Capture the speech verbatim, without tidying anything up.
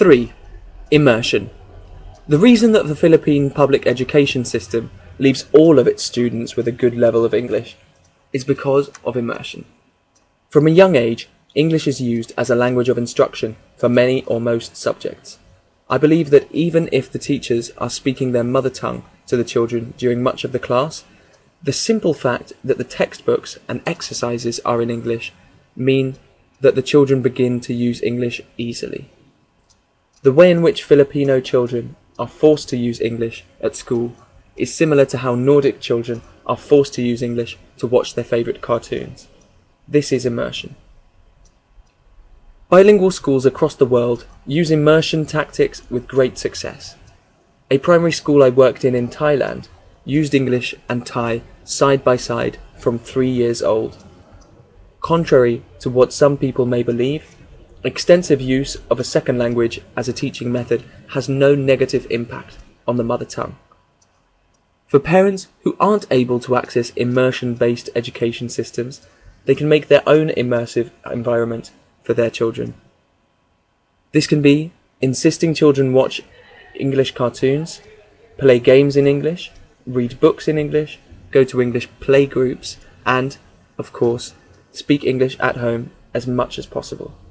three. Immersion. The reason that the Philippine public education system leaves all of its students with a good level of English is because of immersion. From a young age, English is used as a language of instruction for many or most subjects. I believe that even if the teachers are speaking their mother tongue to the children during much of the class, the simple fact that the textbooks and exercises are in English mean that the children begin to use English easily. The way in which Filipino children are forced to use English at school is similar to how Nordic children are forced to use English to watch their favourite cartoons. This is immersion. Bilingual schools across the world use immersion tactics with great success. A primary school I worked in in Thailand used English and Thai side by side from three years old. Contrary to what some people may believe, extensive use of a second language as a teaching method has no negative impact on the mother tongue. For parents who aren't able to access immersion-based education systems, they can make their own immersive environment for their children. This can be insisting children watch English cartoons, play games in English, read books in English, go to English play groups, and, of course, speak English at home as much as possible.